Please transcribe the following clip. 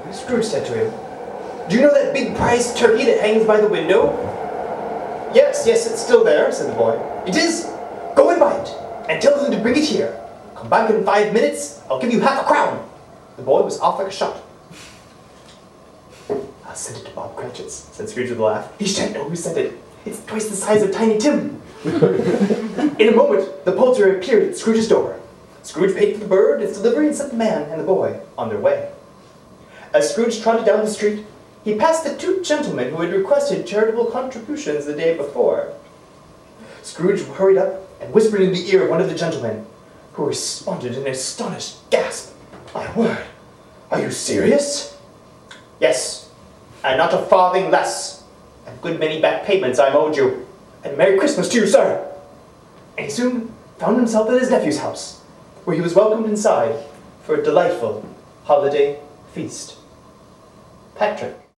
Scrooge said to him, "Do you know that big prize turkey that hangs by the window?" "Yes, yes, it's still there," said the boy. "It is? Go and buy it, and tell them to bring it here. Come back in 5 minutes, I'll give you ½ The boy was off like a shot. "I'll send it to Bob Cratchit's," said Scrooge with a laugh. "He shan't know who sent it. It's twice the size of Tiny Tim." In a moment, the poulterer appeared at Scrooge's door. Scrooge paid for the bird, its delivery, and sent the man and the boy on their way. As Scrooge trotted down the street, he passed the 2 gentlemen who had requested charitable contributions the day before. Scrooge hurried up and whispered in the ear of one of the gentlemen, who responded in an astonished gasp. "My word, are you serious?" "Yes, and not a farthing less. A good many back payments I'm owed you. And Merry Christmas to you, sir." And he soon found himself at his nephew's house, where he was welcomed inside for a delightful holiday feast. Patrick.